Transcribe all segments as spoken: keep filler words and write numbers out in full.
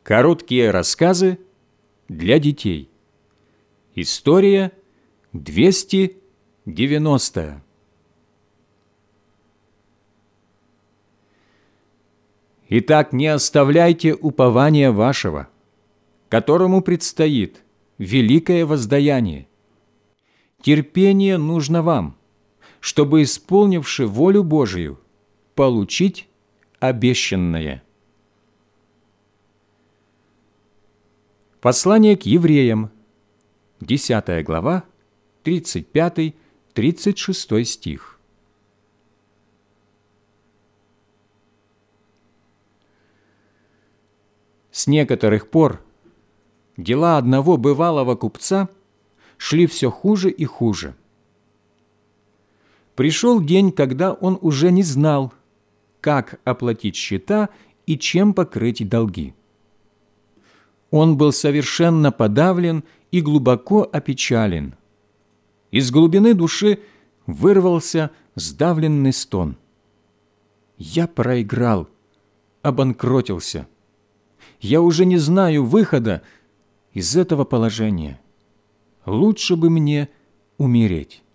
Короткие рассказы для детей. История двести девяностая. Итак, не оставляйте упования вашего, которому предстоит великое воздаяние. Терпение нужно вам, чтобы, исполнивши волю Божию, получить обещанное. Послание к евреям, десятая глава, тридцать пятый — тридцать шестой стих. С некоторых пор дела одного бывалого купца шли все хуже и хуже. Пришел день, когда он уже не знал, как оплатить счета и чем покрыть долги. Он был совершенно подавлен и глубоко опечален. Из глубины души вырвался сдавленный стон. «Я проиграл, обанкротился. Я уже не знаю выхода из этого положения. Лучше бы мне умереть».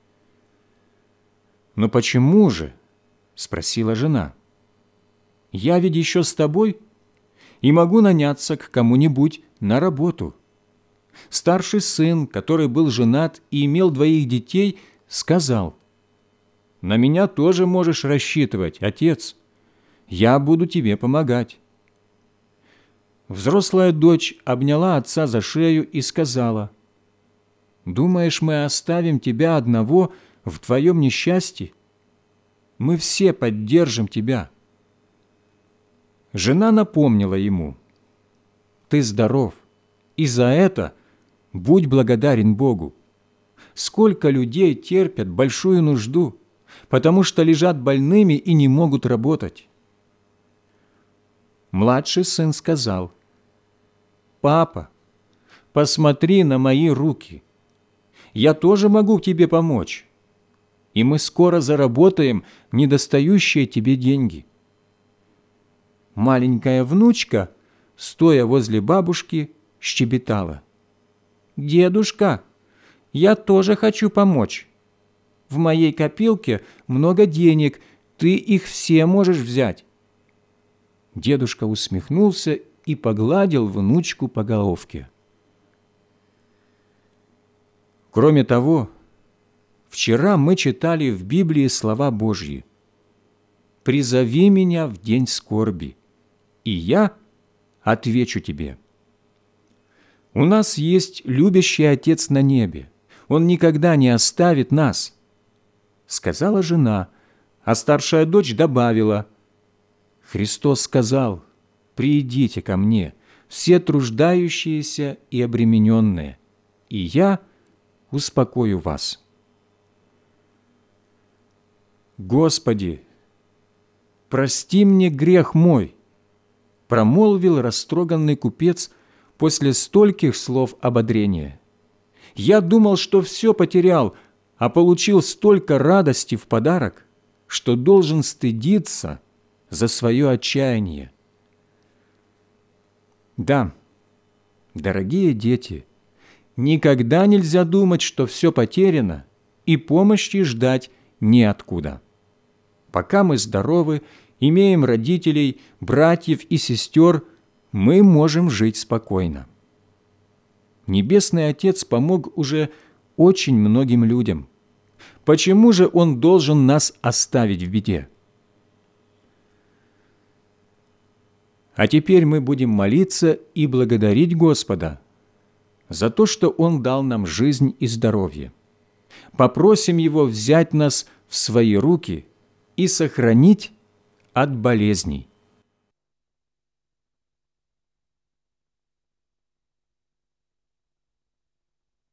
«Но почему же?» – спросила жена. «Я ведь еще с тобой и могу наняться к кому-нибудь на работу». Старший сын, который был женат и имел двоих детей, сказал: «На меня тоже можешь рассчитывать, отец. Я буду тебе помогать». Взрослая дочь обняла отца за шею и сказала: «Думаешь, мы оставим тебя одного в твоем несчастье? Мы все поддержим тебя». Жена напомнила ему: «Ты здоров, и за это будь благодарен Богу. Сколько людей терпят большую нужду, потому что лежат больными и не могут работать». Младший сын сказал: «Папа, посмотри на мои руки. Я тоже могу тебе помочь, и мы скоро заработаем недостающие тебе деньги». Маленькая внучка, стоя возле бабушки, щебетала: «Дедушка, я тоже хочу помочь. В моей копилке много денег, ты их все можешь взять». Дедушка усмехнулся и погладил внучку по головке. Кроме того, вчера мы читали в Библии слова Божьи: «Призови меня в день скорби, и я отвечу тебе». У нас есть любящий Отец на небе. Он никогда не оставит нас, сказала жена, а старшая дочь добавила: Христос сказал: «Приидите ко мне, все труждающиеся и обремененные, и я успокою вас». «Господи, прости мне грех мой», – промолвил растроганный купец после стольких слов ободрения. «Я думал, что все потерял, а получил столько радости в подарок, что должен стыдиться за свое отчаяние». Да, дорогие дети, никогда нельзя думать, что все потеряно, и помощи ждать неоткуда. Пока мы здоровы, имеем родителей, братьев и сестер, мы можем жить спокойно. Небесный Отец помог уже очень многим людям. Почему же Он должен нас оставить в беде? А теперь мы будем молиться и благодарить Господа за то, что Он дал нам жизнь и здоровье. Попросим Его взять нас в свои руки и сохранить от болезней.